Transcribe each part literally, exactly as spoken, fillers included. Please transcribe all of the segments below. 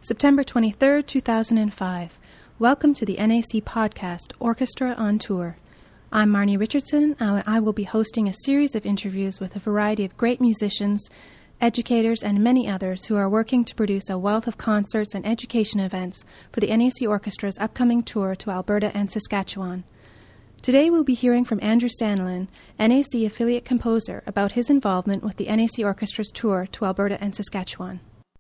September twenty-third, two thousand five. Welcome to the N A C podcast, Orchestra on Tour. I'm Marnie Richardson, and I will be hosting a series of interviews with a variety of great musicians, educators, and many others who are working to produce a wealth of concerts and education events for the N A C Orchestra's upcoming tour to Alberta and Saskatchewan. Today we'll be hearing from Andrew Stanlin, N A C affiliate composer, about his involvement with the N A C Orchestra's tour to Alberta and Saskatchewan.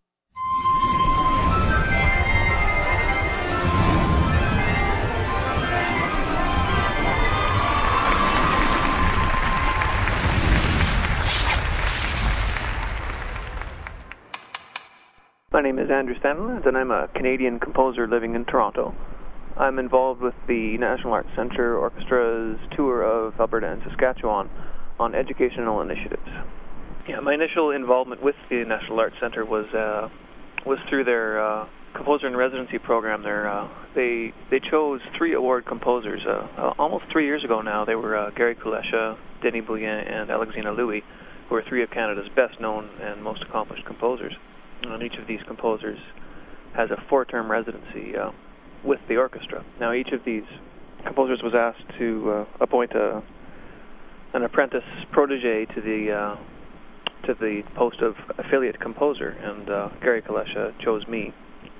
My name is Andrew Stanlin, and I'm a Canadian composer living in Toronto. I'm involved with the National Arts Centre Orchestra's tour of Alberta and Saskatchewan on educational initiatives. Yeah, my initial involvement with the National Arts Centre was uh, was through their uh, composer in residency program. There, uh, they they chose three award composers uh, uh, almost three years ago now. They were uh, Gary Kulesza, Denis Bouillon, and Alexina Louis, who are three of Canada's best known and most accomplished composers. And each of these composers has a four-term residency uh, with the orchestra. Now, each of these composers was asked to uh, appoint a, an apprentice protege to the uh, to the post of affiliate composer, and uh, Gary Kulesza chose me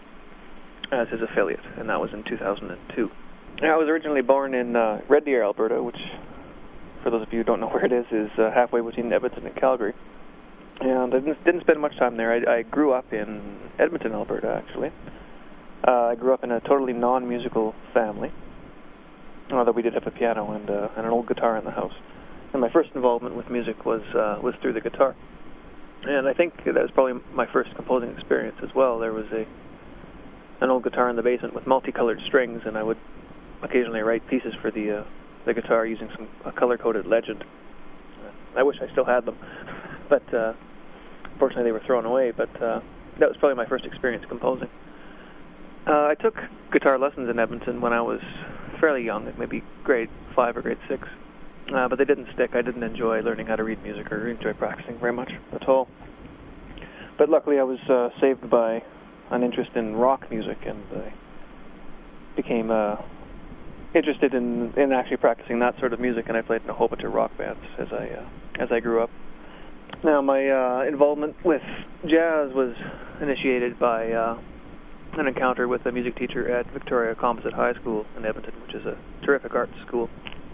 as his affiliate, and that was in two thousand two. Now, I was originally born in uh, Red Deer, Alberta, which, for those of you who don't know where it is, is uh, halfway between Edmonton and Calgary. And I didn't, didn't spend much time there. I, I grew up in Edmonton, Alberta, actually. Uh, I grew up in a totally non-musical family, although we did have a piano and, uh, and an old guitar in the house. And my first involvement with music was uh, was through the guitar. And I think that was probably my first composing experience as well. There was a an old guitar in the basement with multicolored strings, and I would occasionally write pieces for the uh, the guitar using some a color-coded legend. I wish I still had them, but uh, unfortunately they were thrown away. But uh, that was probably my first experience composing. Uh, I took guitar lessons in Edmonton when I was fairly young, maybe grade five or grade six, uh, but they didn't stick. I didn't enjoy learning how to read music or enjoy practicing very much at all. But luckily I was uh, saved by an interest in rock music, and I became uh, interested in, in actually practicing that sort of music, and I played in a whole bunch of rock bands as I uh, as I grew up. Now, my uh, involvement with jazz was initiated by uh, an encounter with a music teacher at Victoria Composite High School in Edmonton, which is a terrific arts school.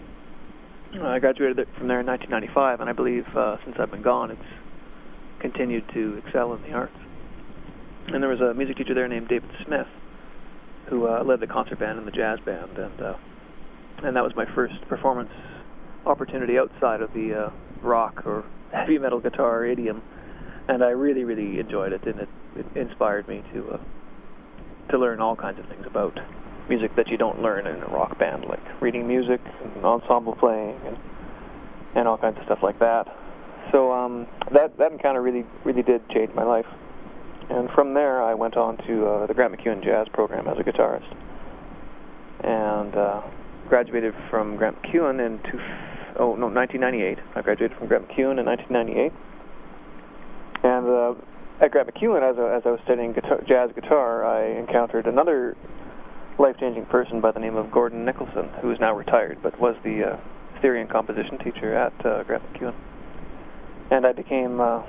I graduated from there in nineteen ninety-five, and I believe uh, since I've been gone, it's continued to excel in the arts. And there was a music teacher there named David Smith, who uh, led the concert band and the jazz band, and uh, and that was my first performance opportunity outside of the uh, rock or heavy metal guitar idiom, and I really, really enjoyed it, and it, it inspired me to uh, to learn all kinds of things about music that you don't learn in a rock band, like reading music and ensemble playing and and all kinds of stuff like that. So um, that that encounter really, really did change my life. And from there, I went on to uh, the Grant MacEwan Jazz program as a guitarist, and uh, graduated from Grant MacEwan in two, oh no, nineteen ninety-eight. I graduated from Grant MacEwan in nineteen ninety-eight, and uh, at Grant MacEwan, as I, as I was studying guitar, jazz guitar, I encountered another life-changing person by the name of Gordon Nicholson, who is now retired, but was the uh, theory and composition teacher at uh, Grant MacEwan, and I became. Uh,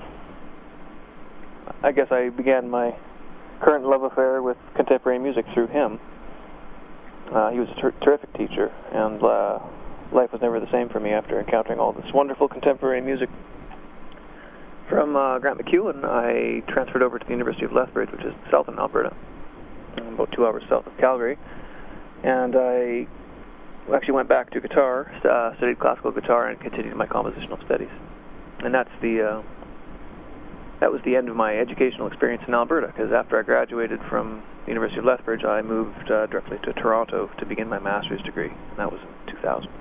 I guess I began my current love affair with contemporary music through him. Uh, he was a ter- terrific teacher, and uh, life was never the same for me after encountering all this wonderful contemporary music. From uh, Grant MacEwan, I transferred over to the University of Lethbridge, which is south in Alberta, about two hours south of Calgary, and I actually went back to guitar, uh, studied classical guitar, and continued my compositional studies. And that's the... Uh, That was the end of my educational experience in Alberta, because after I graduated from the University of Lethbridge, I moved uh, directly to Toronto to begin my master's degree, and that was in two thousand.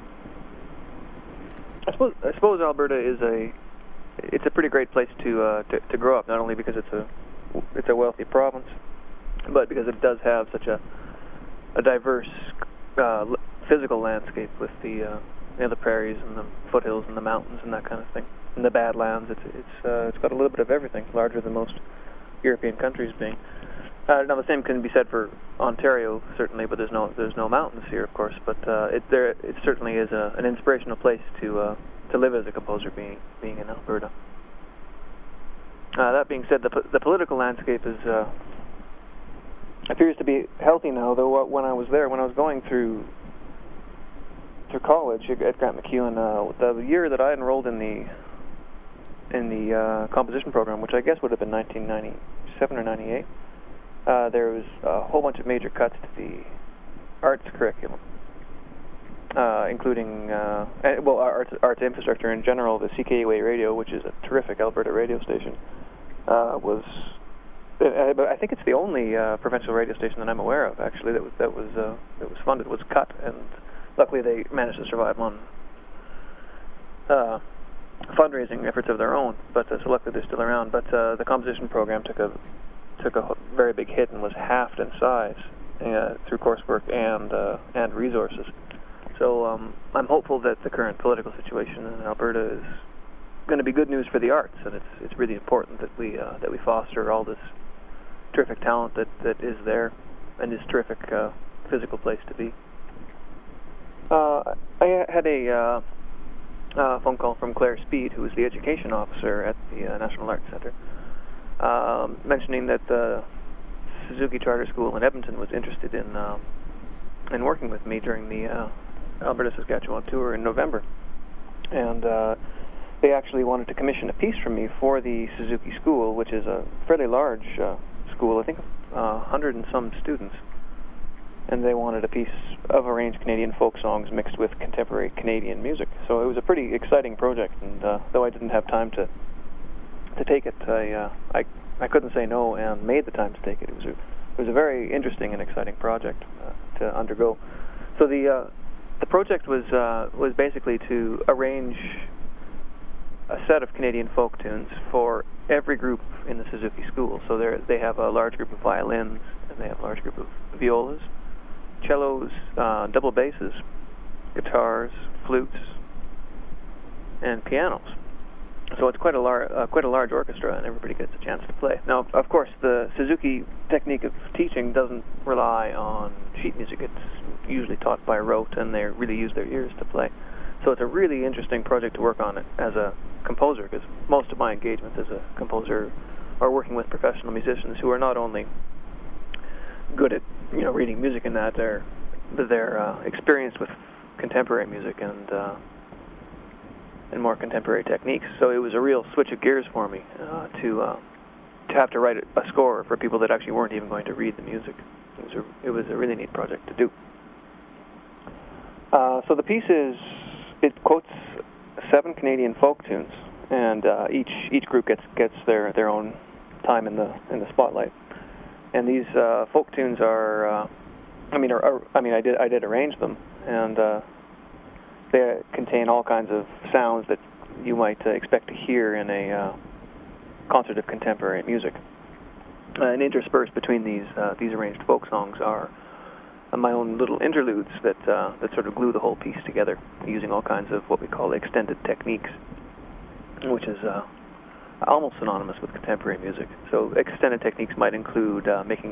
I suppose, I suppose Alberta is a it's a pretty great place to, uh, to to grow up, not only because it's a it's a wealthy province, but because it does have such a a diverse uh, physical landscape with the uh, you know, the prairies and the foothills and the mountains and that kind of thing. In the Badlands, it's it's uh, it's got a little bit of everything, larger than most European countries being. Uh, now the same can be said for Ontario, certainly, but there's no there's no mountains here, of course. But uh, it there it certainly is a, an inspirational place to uh, to live as a composer, being being in Alberta. Uh, that being said, the the political landscape is uh, appears to be healthy now. Though when I was there, when I was going through through college at Grant MacEwan, uh, the year that I enrolled in the in the uh, composition program, which I guess would have been nineteen ninety-seven or ninety-eight. Uh, there was a whole bunch of major cuts to the arts curriculum, uh, including, uh, well, arts, arts infrastructure in general. The C K U A radio, which is a terrific Alberta radio station, uh, was, uh, I think it's the only uh, provincial radio station that I'm aware of, actually, that was that was uh, that was funded, was cut, and luckily they managed to survive on uh, fundraising efforts of their own. But uh, so luckily they're still around. But uh, the composition program took a took a very big hit and was halved in size uh, through coursework and uh, and resources. So um, I'm hopeful that the current political situation in Alberta is going to be good news for the arts, and it's it's really important that we uh, that we foster all this terrific talent that, that is there, and this terrific uh, physical place to be. Uh, I had a uh, uh, phone call from Claire Speed, who is the education officer at the uh, National Arts Centre. Um, mentioning that the Suzuki Charter School in Edmonton was interested in uh, in working with me during the uh, Alberta Saskatchewan tour in November, and uh, they actually wanted to commission a piece from me for the Suzuki School, which is a fairly large uh, school, I think a uh, hundred and some students, and they wanted a piece of arranged Canadian folk songs mixed with contemporary Canadian music. So it was a pretty exciting project, and uh, though I didn't have time to to take it, I, uh, I I couldn't say no and made the time to take it. It was a, it was a very interesting and exciting project uh, to undergo. So the uh, the project was uh, was basically to arrange a set of Canadian folk tunes for every group in the Suzuki School. So they they have a large group of violins, and they have a large group of violas, cellos, uh, double basses, guitars, flutes, and pianos. So it's quite a large, uh, quite a large orchestra, and everybody gets a chance to play. Now, of course, the Suzuki technique of teaching doesn't rely on sheet music. It's usually taught by rote, and they really use their ears to play. So it's a really interesting project to work on it as a composer, because most of my engagements as a composer are working with professional musicians who are not only good at, you know, reading music and that, they're they're uh, experienced with contemporary music and. Uh, and more contemporary techniques. So it was a real switch of gears for me uh, to uh, to have to write a score for people that actually weren't even going to read the music. It was a, it was a really neat project to do. Uh, so the piece is, it quotes seven Canadian folk tunes, and uh, each each group gets gets their, their own time in the in the spotlight. And these uh, folk tunes are, uh, I mean, are, are, I mean, I did I did arrange them, and uh, they contain all kinds of sounds that you might uh, expect to hear in a uh, concert of contemporary music. Uh, and interspersed between these uh, these arranged folk songs are uh, my own little interludes that uh, that sort of glue the whole piece together, using all kinds of what we call extended techniques, which is uh, almost synonymous with contemporary music. So extended techniques might include uh, making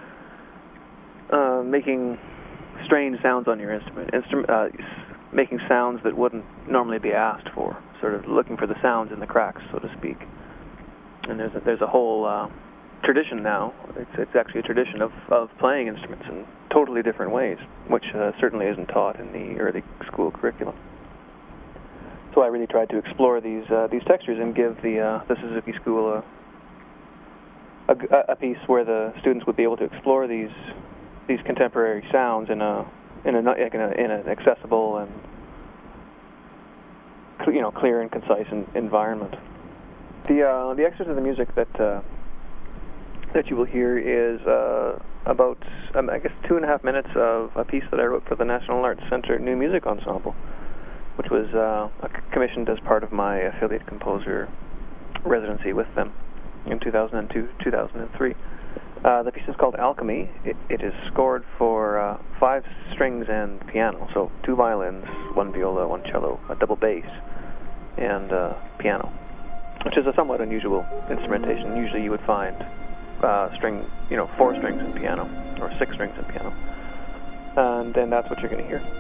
uh, making strange sounds on your instrument, instrument uh, making sounds that wouldn't normally be asked for, sort of looking for the sounds in the cracks, so to speak. And there's a, there's a whole uh, tradition now. It's, it's actually a tradition of, of playing instruments in totally different ways, which uh, certainly isn't taught in the early school curriculum. So I really tried to explore these uh, these textures and give the uh, the Suzuki School a, a a piece where the students would be able to explore these these contemporary sounds in a in a in, a, in an accessible and, you know, clear and concise in, environment. The uh, the excerpt of the music that uh, that you will hear is uh, about um, I guess two and a half minutes of a piece that I wrote for the National Arts Centre New Music Ensemble, which was uh, commissioned as part of my affiliate composer residency with them in two thousand two, two thousand three. Uh, the piece is called Alchemy. It, it is scored for uh, five strings and piano, so two violins, one viola, one cello, a double bass, and uh, piano, which is a somewhat unusual instrumentation. Usually you would find uh, string, you know, four strings in piano, or six strings in piano. And then that's what you're going to hear.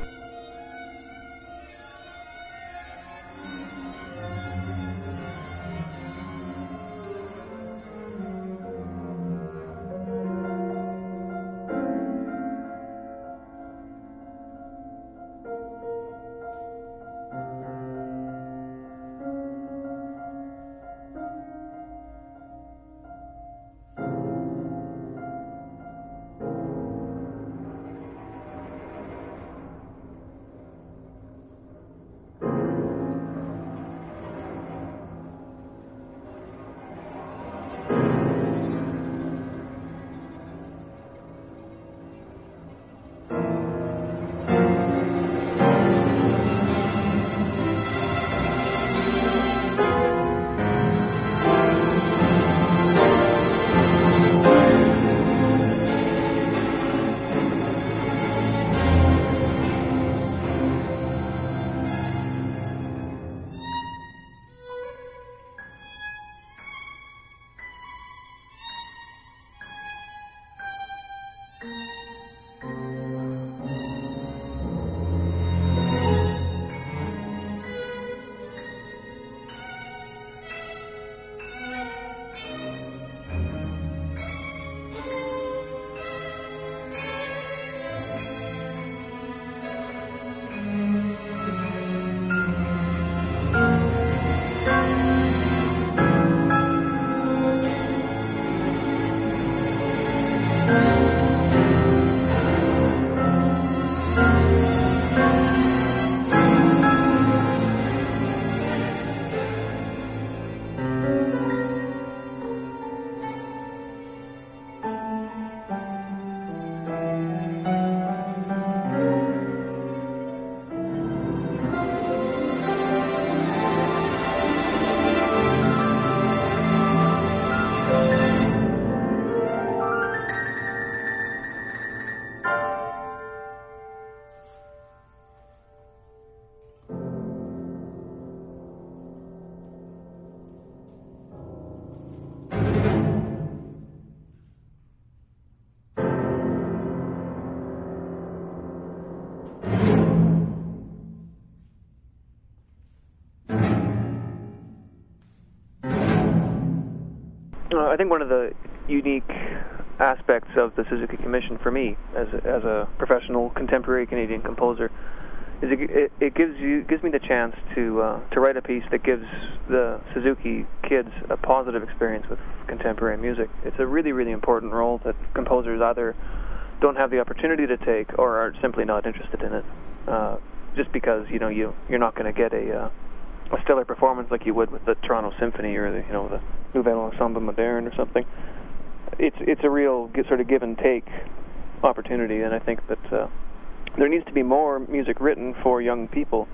Uh, I think one of the unique aspects of the Suzuki Commission for me, as a, as a professional contemporary Canadian composer, is it, it, it gives you gives me the chance to uh, to write a piece that gives the Suzuki kids a positive experience with contemporary music. It's a really, really important role that composers either don't have the opportunity to take or are simply not interested in it. Uh, just because you know you you're not going to get a uh, a stellar performance like you would with the Toronto Symphony or the you know the Nouvelle Ensemble Moderne or something. It's it's a real sort of give and take opportunity, and I think that uh, there needs to be more music written for young people,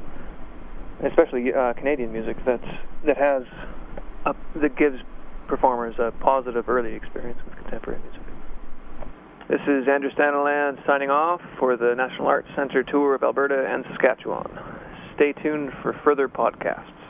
especially uh, Canadian music that's that has a, that gives performers a positive early experience with contemporary music. This is Andrew Staniland signing off for the National Arts Centre tour of Alberta and Saskatchewan. Stay tuned for further podcasts.